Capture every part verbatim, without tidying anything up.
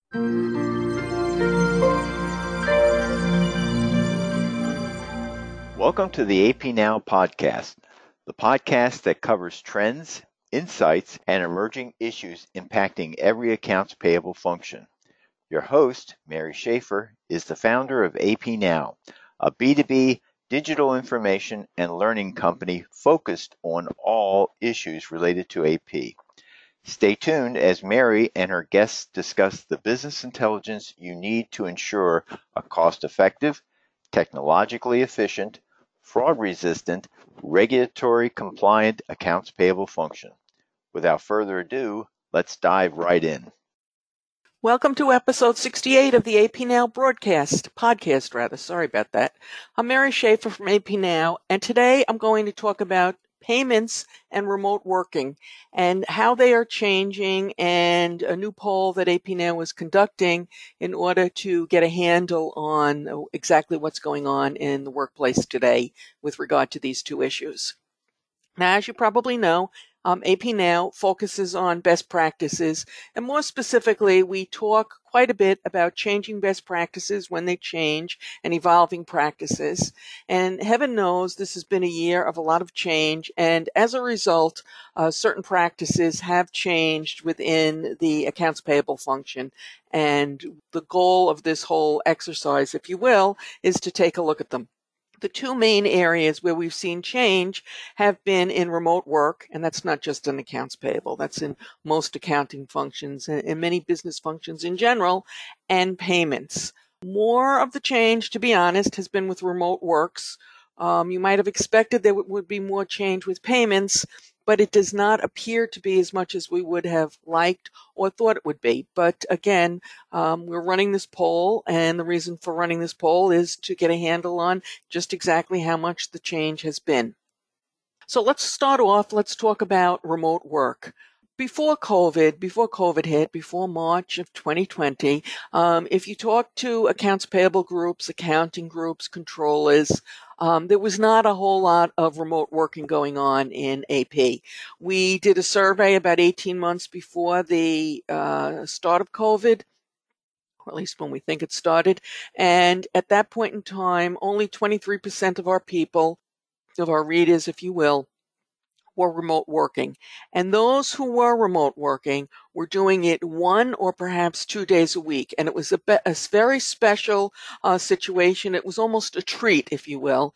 Welcome to the A P Now podcast, the podcast that covers trends, insights, and emerging issues impacting every accounts payable function. Your host, Mary Schaefer, is the founder of A P Now, a B two B digital information and learning company focused on all issues related to A P. Stay tuned as Mary and her guests discuss the business intelligence you need to ensure a cost-effective, technologically efficient, fraud-resistant, regulatory-compliant accounts payable function. Without further ado, let's dive right in. Welcome to episode sixty-eight of the A P Now broadcast, podcast rather, sorry about that. I'm Mary Schaefer from A P Now, and today I'm going to talk about payments and remote working and how they are changing, and a new poll that A P Now is conducting in order to get a handle on exactly what's going on in the workplace today with regard to these two issues. Now, as you probably know, um, A P Now focuses on best practices, and more specifically, we talk quite a bit about changing best practices when they change and evolving practices. And heaven knows this has been a year of a lot of change, and as a result, uh, certain practices have changed within the accounts payable function. And the goal of this whole exercise, if you will, is to take a look at them. The two main areas where we've seen change have been in remote work, and that's not just in accounts payable, that's in most accounting functions and, and many business functions in general, and payments. More of the change, to be honest, has been with remote works. Um, you might have expected there would be more change with payments, but it does not appear to be as much as we would have liked or thought it would be. But again, um, we're running this poll, and the reason for running this poll is to get a handle on just exactly how much the change has been. So let's start off, let's talk about remote work. Before COVID, before COVID hit, before March of twenty twenty, um, if you talk to accounts payable groups, accounting groups, controllers, um, there was not a whole lot of remote working going on in A P. We did a survey about eighteen months before the uh, start of COVID, or at least when we think it started. And at that point in time, only twenty-three percent of our people, of our readers, if you will, were remote working. And those who were remote working were doing it one or perhaps two days a week. And it was a, be- a very special uh, situation. It was almost a treat, if you will.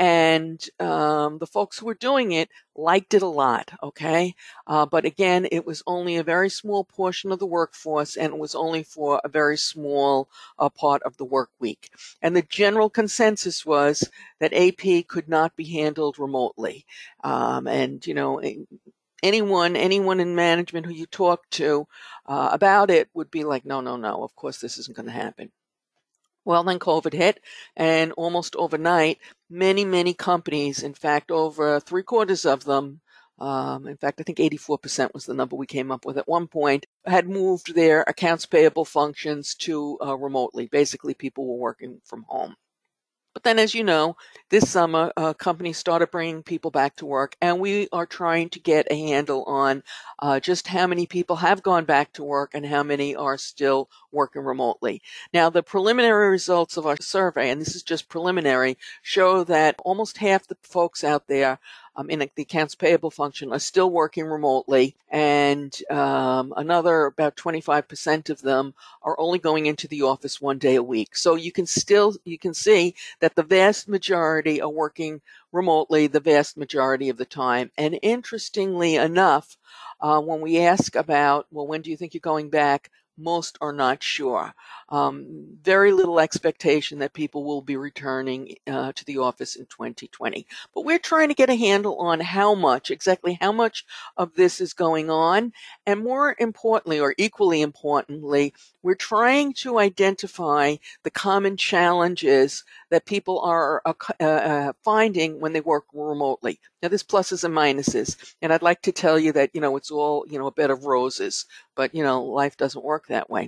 And um, the folks who were doing it liked it a lot, okay? Uh, but again, it was only a very small portion of the workforce, and it was only for a very small uh, part of the work week. And the general consensus was that A P could not be handled remotely. Um, and, you know, anyone, anyone in management who you talk to uh, about it would be like, no, no, no, of course this isn't going to happen. Well, then COVID hit, and almost overnight, many, many companies, in fact, over three quarters of them, um, in fact, I think eighty-four percent was the number we came up with at one point, had moved their accounts payable functions to uh, remotely. Basically, people were working from home. But then, as you know, this summer, uh, companies started bringing people back to work, and we are trying to get a handle on uh, just how many people have gone back to work and how many are still working remotely. Now, the preliminary results of our survey, and this is just preliminary, show that almost half the folks out there um, in the accounts payable function are still working remotely, and um, another about twenty-five percent of them are only going into the office one day a week. So you can still, you can see that the vast majority are working remotely the vast majority of the time. And interestingly enough, uh, when we ask about, well, when do you think you're going back? Most are not sure. Um, very little expectation that people will be returning uh, to the office in twenty twenty. But we're trying to get a handle on how much, exactly how much of this is going on. And more importantly, or equally importantly, we're trying to identify the common challenges that people are uh, uh, finding when they work remotely. Now, there's pluses and minuses, and I'd like to tell you that, you know, it's all, you know, a bed of roses, but, you know, life doesn't work that way.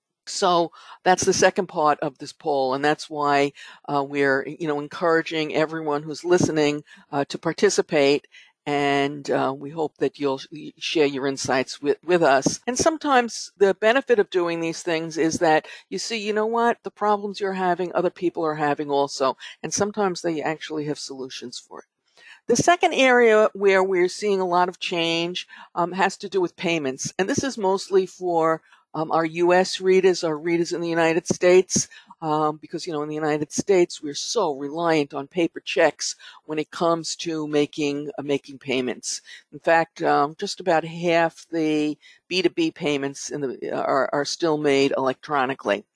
So that's the second part of this poll, and that's why uh, we're, you know, encouraging everyone who's listening uh, to participate and uh, we hope that you'll share your insights with, with us. And sometimes the benefit of doing these things is that you see, you know what, the problems you're having, other people are having also, and sometimes they actually have solutions for it. The second area where we're seeing a lot of change um, has to do with payments. And this is mostly for um, our U S readers, our readers in the United States, um, because, you know, in the United States, we're so reliant on paper checks when it comes to making uh, making payments. In fact, um, just about half the B two B payments in the, are, are still made electronically.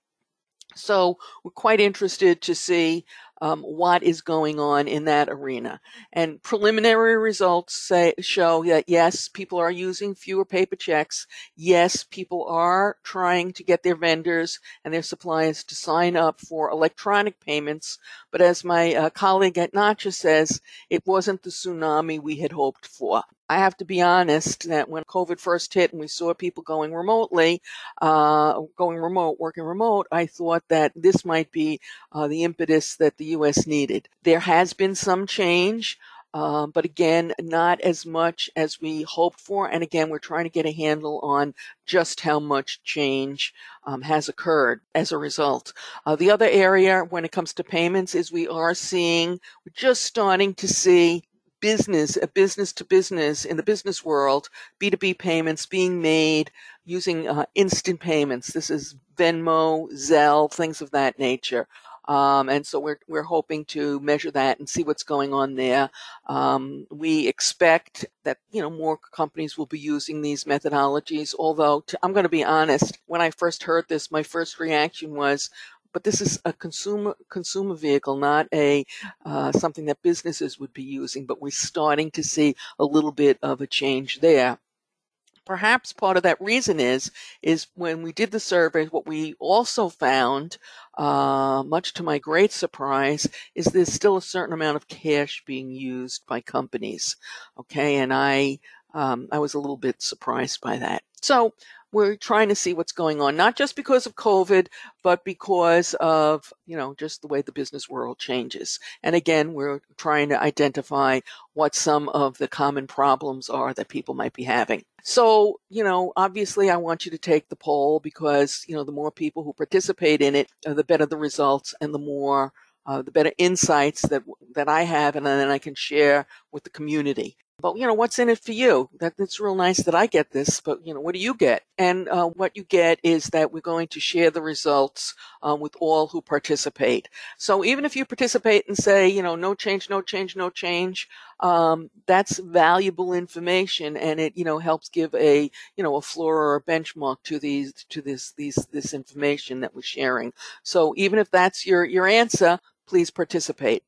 So we're quite interested to see um, what is going on in that arena. And preliminary results say show that yes, people are using fewer paper checks. Yes, people are trying to get their vendors and their suppliers to sign up for electronic payments. But as my uh, colleague at Nacha says, it wasn't the tsunami we had hoped for. I have to be honest that when COVID first hit and we saw people going remotely, uh, going remote, working remote, I thought that this might be uh, the impetus that the U S needed. There has been some change, uh, but again, not as much as we hoped for. And again, we're trying to get a handle on just how much change um, has occurred as a result. Uh, the other area when it comes to payments is we are seeing, we're just starting to see business, a business to business in the business world, B two B payments being made using uh, instant payments. This is Venmo, Zelle, things of that nature. Um, and so we're we're hoping to measure that and see what's going on there. Um, we expect that you know more companies will be using these methodologies. Although to, I'm going to be honest, when I first heard this, my first reaction was, but this is a consumer consumer vehicle, not a uh, something that businesses would be using. But we're starting to see a little bit of a change there. Perhaps part of that reason is is when we did the survey, what we also found, uh, much to my great surprise, is there's still a certain amount of cash being used by companies. Okay, and I um, I was a little bit surprised by that. So we're trying to see what's going on, not just because of COVID, but because of, you know, just the way the business world changes. And again, we're trying to identify what some of the common problems are that people might be having. So, you know, obviously I want you to take the poll because, you know, the more people who participate in it, uh, the better the results and the more, uh, the better insights that, that I have and then I can share with the community. But, you know, what's in it for you? That, that's real nice that I get this, but, you know, what do you get? And uh, what you get is that we're going to share the results uh, with all who participate. So even if you participate and say, you know, no change, no change, no change, um, that's valuable information and it, you know, helps give a, you know, a floor or a benchmark to these, to this, these, this information that we're sharing. So even if that's your, your answer, please participate.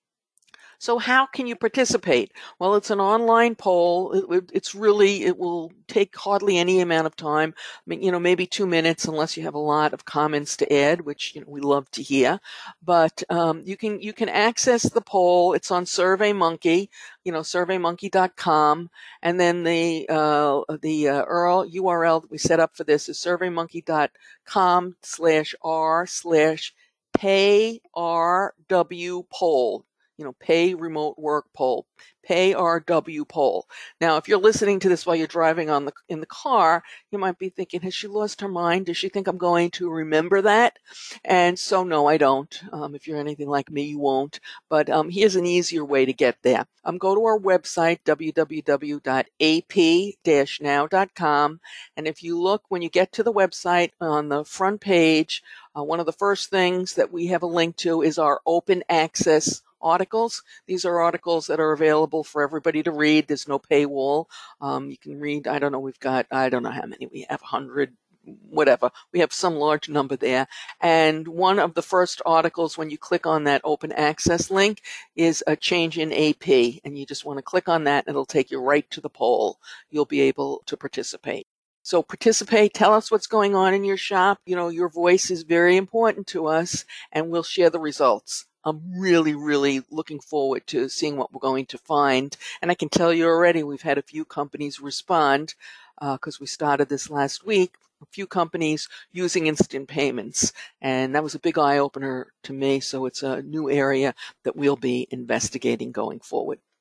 So how can you participate? Well, it's an online poll. It, it's really, it will take hardly any amount of time. I mean, you know, maybe two minutes unless you have a lot of comments to add, which, you know, we love to hear. But um, you can, you can access the poll. It's on SurveyMonkey, you know, survey monkey dot com. And then the, uh, the uh, U R L that we set up for this is survey monkey dot com slash R slash pay R W poll. You know, pay remote work poll, pay R W poll. Now, if you're listening to this while you're driving on the in the car, you might be thinking, has she lost her mind? Does she think I'm going to remember that? And so, no, I don't. Um, if you're anything like me, you won't. But um, here's an easier way to get there. Um, go to our website, w w w dot a p dash now dot com. And if you look, when you get to the website on the front page, uh, one of the first things that we have a link to is our open access articles. These are articles that are available for everybody to read. There's no paywall. Um, you can read, I don't know, we've got, I don't know how many, we have one hundred, whatever. We have some large number there. And one of the first articles, when you click on that open access link, is a change in A P. And you just want to click on that and it'll take you right to the poll. You'll be able to participate. So participate, tell us what's going on in your shop. You know, your voice is very important to us and we'll share the results. I'm really, really looking forward to seeing what we're going to find. And I can tell you already, we've had a few companies respond because uh, we started this last week, a few companies using instant payments. And that was a big eye opener to me. So it's a new area that we'll be investigating going forward.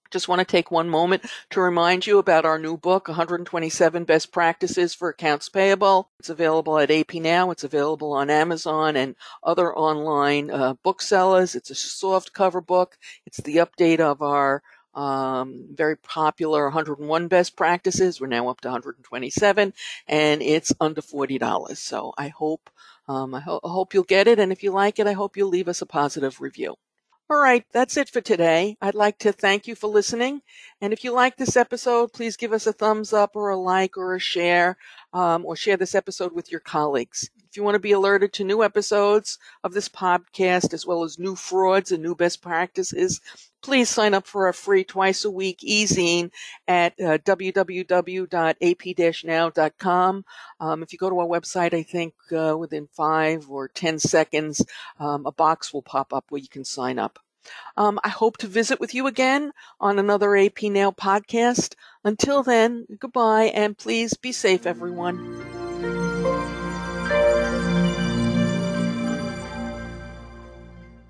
Just want to take one moment to remind you about our new book, one hundred twenty-seven Best Practices for Accounts Payable. It's available at A P Now. It's available on Amazon and other online uh, booksellers. It's a soft cover book. It's the update of our um, very popular one hundred one Best Practices. We're now up to one hundred twenty-seven, and it's under forty dollars. So I hope, um, I, ho- I hope you'll get it. And if you like it, I hope you'll leave us a positive review. All right, that's it for today. I'd like to thank you for listening. And if you like this episode, please give us a thumbs up or a like or a share, um, or share this episode with your colleagues. If you want to be alerted to new episodes of this podcast, as well as new frauds and new best practices, please sign up for our free twice a week e-zine at uh, w w w dot a p dash now dot com. Um, if you go to our website, I think uh, within five or ten seconds, um, a box will pop up where you can sign up. Um, I hope to visit with you again on another A P Now podcast. Until then, goodbye, and please be safe, everyone.